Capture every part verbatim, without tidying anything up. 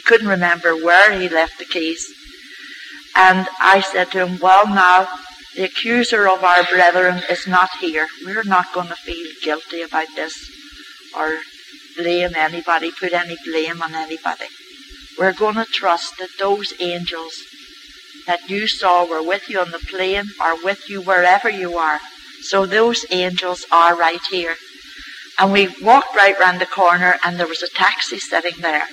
couldn't remember where he left the keys. And I said to him, well, now, the accuser of our brethren is not here. We're not going to feel guilty about this or blame anybody, put any blame on anybody. We're going to trust that those angels that you saw were with you on the plane or with you wherever you are. So those angels are right here. And we walked right round the corner and there was a taxi sitting there.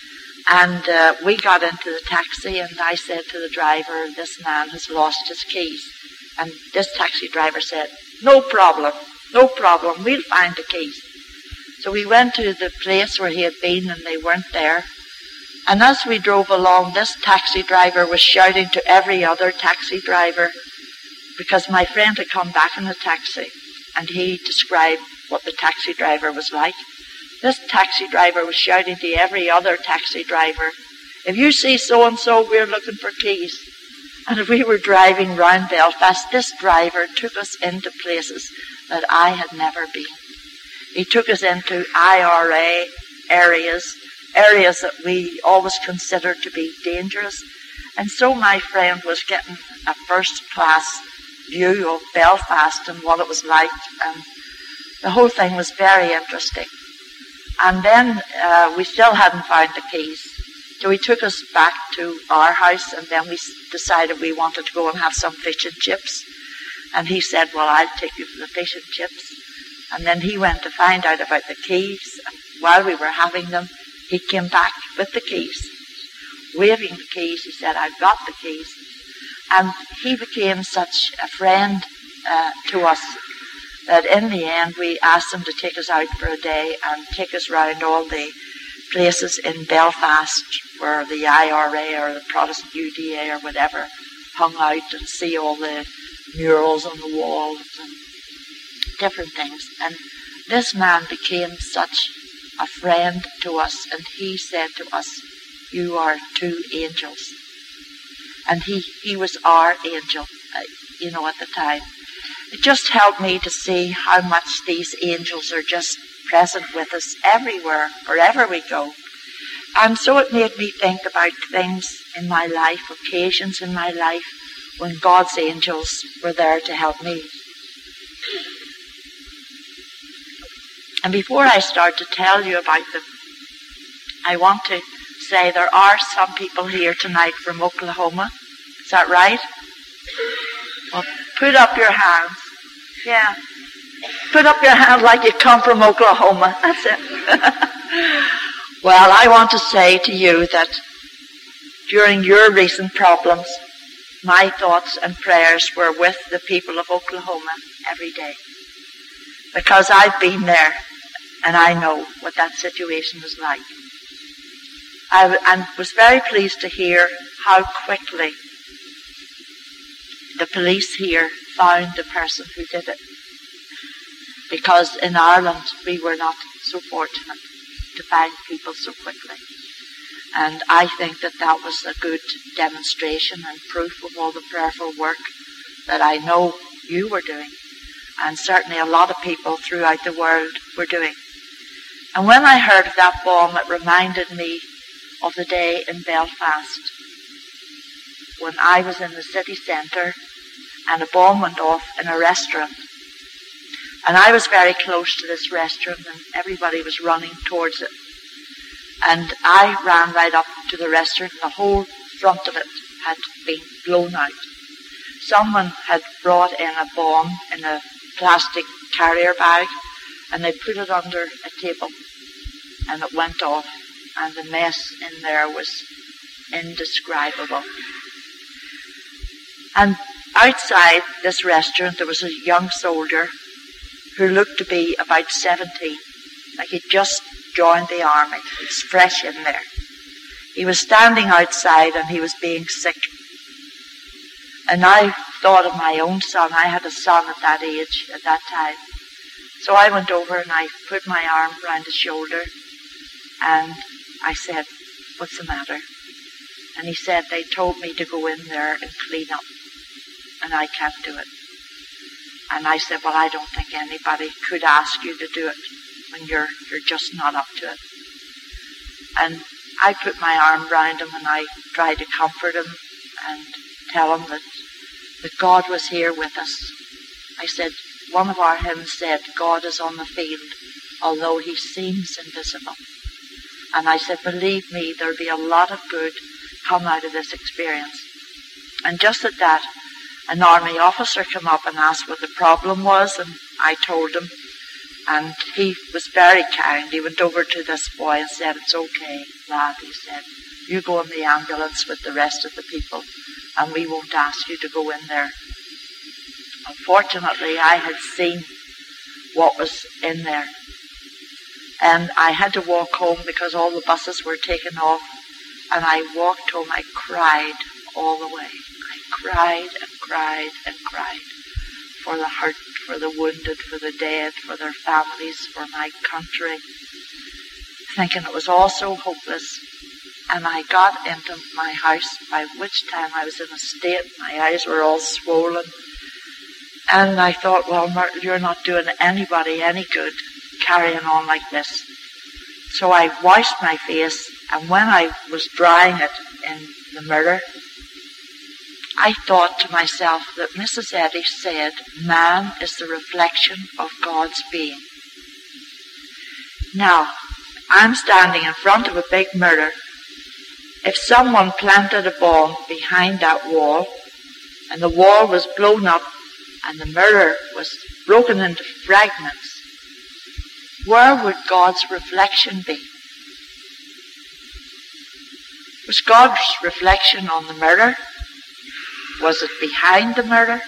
And uh, we got into the taxi and I said to the driver, this man has lost his keys. And this taxi driver said, no problem, no problem, we'll find the keys. So we went to the place where he had been and they weren't there. And as we drove along, this taxi driver was shouting to every other taxi driver, because my friend had come back in a taxi and he described what the taxi driver was like. This taxi driver was shouting to every other taxi driver, if you see so-and-so, we're looking for keys. And if we were driving round Belfast, this driver took us into places that I had never been. He took us into I R A areas, areas that we always considered to be dangerous. And so my friend was getting a first-class view of Belfast and what it was like. And the whole thing was very interesting. And then uh, we still hadn't found the keys. So he took us back to our house, and then we decided we wanted to go and have some fish and chips. And he said, well, I'll take you for the fish and chips. And then he went to find out about the keys. And while we were having them, he came back with the keys. Waving the keys, he said, I've got the keys. And he became such a friend uh, to us that in the end we asked him to take us out for a day and take us round all the places in Belfast where the I R A or the Protestant U D A or whatever hung out, and see all the murals on the walls and different things. And this man became such a friend to us, and he said to us, you are two angels. And he, he was our angel, uh, you know, at the time. It just helped me to see how much these angels are just present with us everywhere, wherever we go. And so it made me think about things in my life, occasions in my life, when God's angels were there to help me. And before I start to tell you about them, I want to say there are some people here tonight from Oklahoma. Is that right? Well, put up your hands. Yeah. Put up your hand like you come from Oklahoma. That's it. Well, I want to say to you that during your recent problems, my thoughts and prayers were with the people of Oklahoma every day. Because I've been there and I know what that situation is like. I and was very pleased to hear how quickly the police here found the person who did it. Because in Ireland we were not so fortunate to find people so quickly. And I think that that was a good demonstration and proof of all the prayerful work that I know you were doing, and certainly a lot of people throughout the world were doing. And when I heard of that bomb, it reminded me of the day in Belfast when I was in the city centre and a bomb went off in a restaurant. And I was very close to this restaurant and everybody was running towards it. And I ran right up to the restaurant and the whole front of it had been blown out. Someone had brought in a bomb in a plastic carrier bag and they put it under a table and it went off, and the mess in there was indescribable. And outside this restaurant there was a young soldier who looked to be about seventeen, like he'd just joined the army. He's fresh in there. He was standing outside and he was being sick. And I thought of my own son. I had a son at that age, at that time. So I went over and I put my arm around his shoulder and I said, what's the matter? And he said, they told me to go in there and clean up and I can't do it. And I said, well, I don't think anybody could ask you to do it when you're you're just not up to it. And I put my arm round him and I tried to comfort him and tell him that, that God was here with us. I said, one of our hymns said, God is on the field, although he seems invisible. And I said, believe me, there'll be a lot of good come out of this experience. And just at that, an army officer came up and asked what the problem was, and I told him. And he was very kind. He went over to this boy and said, it's okay, lad, he said. You go in the ambulance with the rest of the people, and we won't ask you to go in there. Unfortunately, I had seen what was in there. And I had to walk home because all the buses were taken off. And I walked home. I cried all the way. I cried and cried and cried for the hurt, for the wounded, for the dead, for their families, for my country, thinking it was all so hopeless. And I got into my house, by which time I was in a state, my eyes were all swollen. And I thought, well, Myrtle, you're not doing anybody any good carrying on like this. So I washed my face, and when I was drying it in the mirror, I thought to myself that Missus Eddy said, man is the reflection of God's being. Now, I'm standing in front of a big mirror. If someone planted a bomb behind that wall, and the wall was blown up, and the mirror was broken into fragments, where would God's reflection be? Was God's reflection on the mirror? Was it behind the mirror?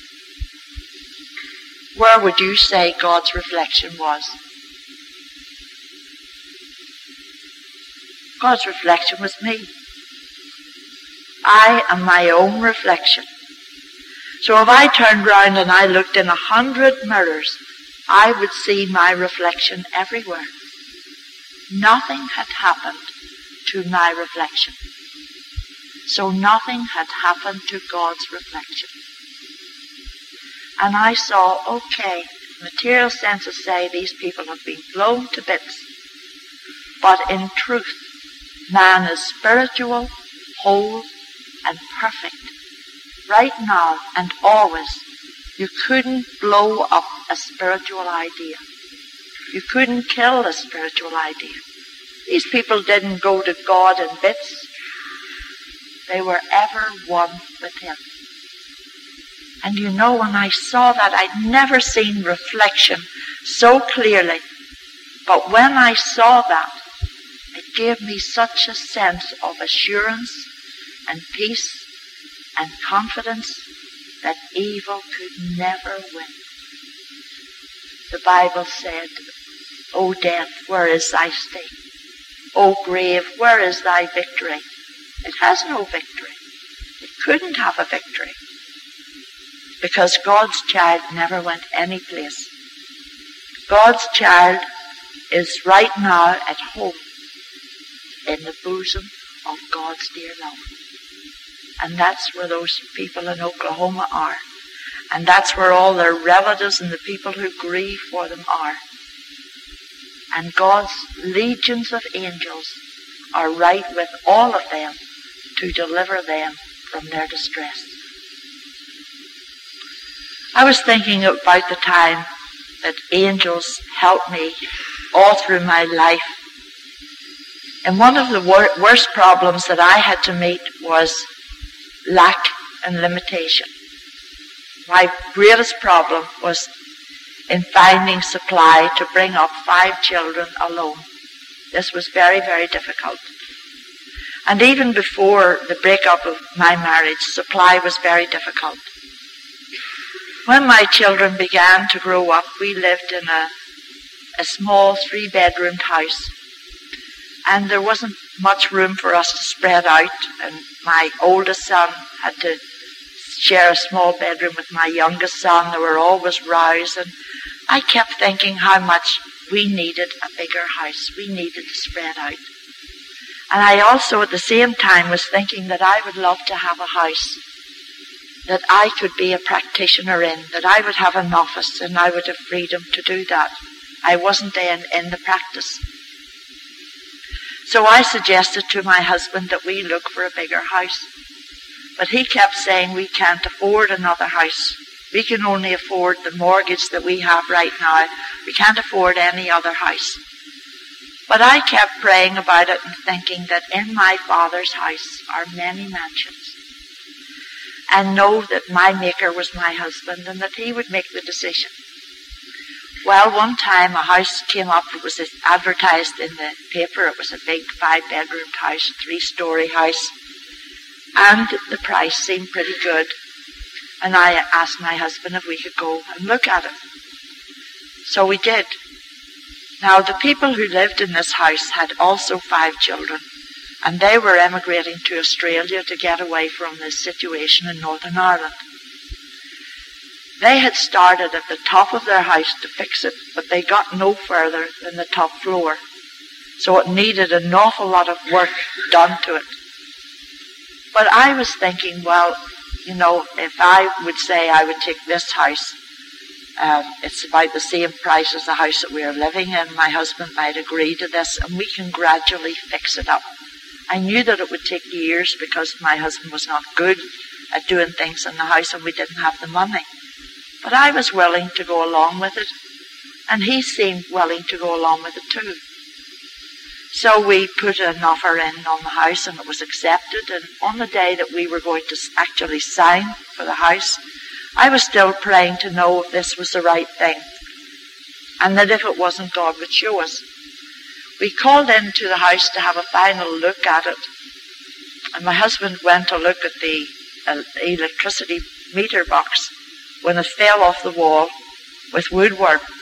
Where would you say God's reflection was? God's reflection was me. I am my own reflection. So if I turned round and I looked in a hundred mirrors, I would see my reflection everywhere. Nothing had happened to my reflection. So nothing had happened to God's reflection. And I saw, okay, material senses say these people have been blown to bits. But in truth, man is spiritual, whole, and perfect. Right now and always. You couldn't blow up a spiritual idea. You couldn't kill a spiritual idea. These people didn't go to God in bits. They were ever one with him. And you know, when I saw that, I'd never seen reflection so clearly. But when I saw that, it gave me such a sense of assurance and peace and confidence that evil could never win. The Bible said, O death, where is thy sting? O grave, where is thy victory? It has no victory. It couldn't have a victory. Because God's child never went any place. God's child is right now at home in the bosom of God's dear love. And that's where those people in Oklahoma are. And that's where all their relatives and the people who grieve for them are. And God's legions of angels are right with all of them to deliver them from their distress. I was thinking about the time that angels helped me all through my life. And one of the wor- worst problems that I had to meet was lack and limitation. My greatest problem was in finding supply to bring up five children alone. This was very, very difficult. And even before the breakup of my marriage, supply was very difficult. When my children began to grow up, we lived in a, a small three-bedroomed house. And there wasn't much room for us to spread out. And my oldest son had to share a small bedroom with my youngest son. They were always rows. And I kept thinking how much we needed a bigger house. We needed to spread out. And I also at the same time was thinking that I would love to have a house that I could be a practitioner in, that I would have an office and I would have freedom to do that. I wasn't in, in the practice. So I suggested to my husband that we look for a bigger house. But he kept saying we can't afford another house. We can only afford the mortgage that we have right now. We can't afford any other house. But I kept praying about it and thinking that in my Father's house are many mansions. And know that my Maker was my husband and that he would make the decision. Well, one time a house came up. It was advertised in the paper. It was a big five-bedroom house, three-story house. And the price seemed pretty good. And I asked my husband if we could go and look at it. So we did. Now, the people who lived in this house had also five children, and they were emigrating to Australia to get away from this situation in Northern Ireland. They had started at the top of their house to fix it, but they got no further than the top floor. So it needed an awful lot of work done to it. But I was thinking, well, you know, if I would say I would take this house, um, it's about the same price as the house that we are living in. My husband might agree to this, and we can gradually fix it up. I knew that it would take years because my husband was not good at doing things in the house and we didn't have the money. But I was willing to go along with it, and he seemed willing to go along with it too. So we put an offer in on the house, and it was accepted. And on the day that we were going to actually sign for the house, I was still praying to know if this was the right thing, and that if it wasn't, God would show us. We called into the house to have a final look at it, and my husband went to look at the uh, electricity meter box when it fell off the wall with woodwork.